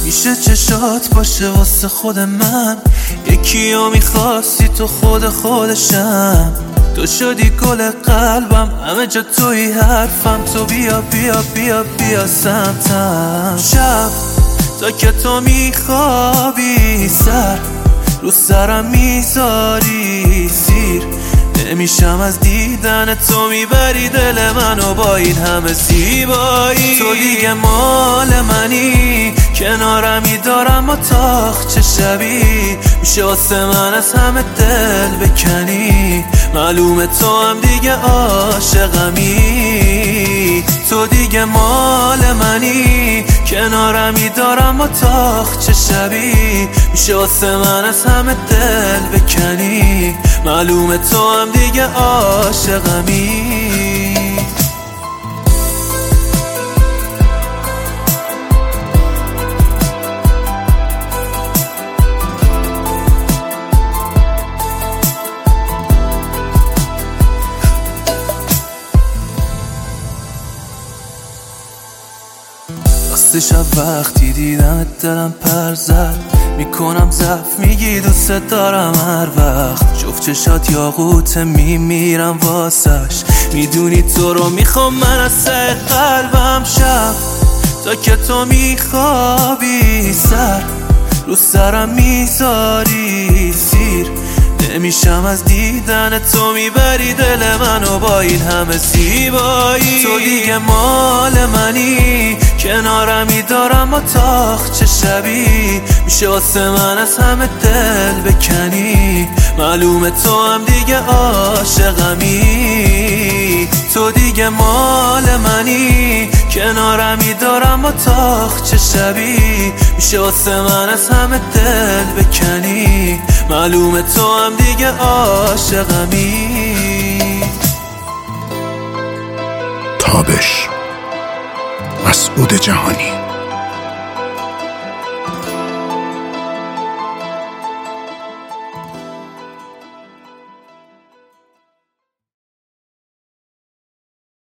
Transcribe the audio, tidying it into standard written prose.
میشه چشات باشه واسه خود من، یکی رو میخواستی تو خودشم. تو شدی گل قلبم، همه جا توی حرفم. تو بیا بیا بیا بیا سمتم. شب تا که تو میخوابی سر رو سرم میذاری سیر، نمیشم از دیدن تو، میبری دل منو با این همه زیبایی. تو دیگه مال منی، کنارمی دارم با تاخچه شبی، میشه واسه من از همه دل بکنی، معلومه تو هم دیگه عاشقمی. تو دیگه مال منی، کنارمی دارم با تاخچه شبی، میشه واسه من از همه دل بکنی، معلومه تو هم دیگه عاشقمی. راستش وقتی دیدم دلم پر زد، میکنم ضعف میگی دوست دارم هر وقت. جفت چشات یاقوت میمیرم واسش، میدونی تو رو میخوام من از سر قلبم. شب تا که تو میخوابی سر رو سرم میذاری سیر، نمیشم از دیدن تو، میبری دل منو با این همه زیبایی. تو دیگه مال منی، کنارمی دارم با تاخچه شبی، میشه واسه من از همه دل بکنی، معلومه تو هم دیگه عاشقمی. تو دیگه مال منی، کنارمی دارم با تاخچه شبی، میشه واسه من از همه دل بکنی، معلومه تو هم دیگه عاشقمی. تابش، مسعود جهانی.